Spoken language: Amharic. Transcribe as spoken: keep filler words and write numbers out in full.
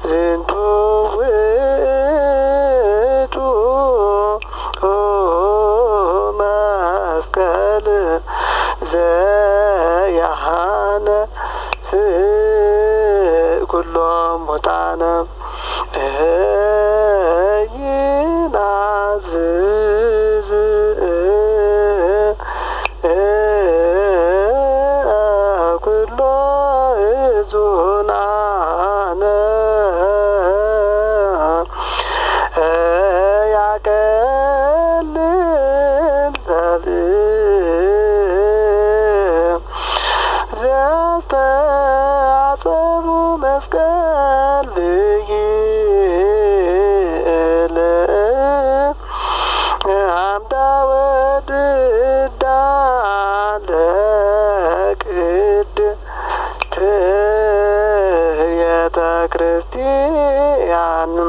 ዝንቱ ውእቱ መስቀል ዘያሃነ ኩሎ ሙታነ ይናዝዝ ኩሎ እዙናነ ያቀልል ዘብእ ዘስተአጽሙ መስቀል ብይል አምዳ ወድዳ ለቅድስት ቤተ ክርስቲያን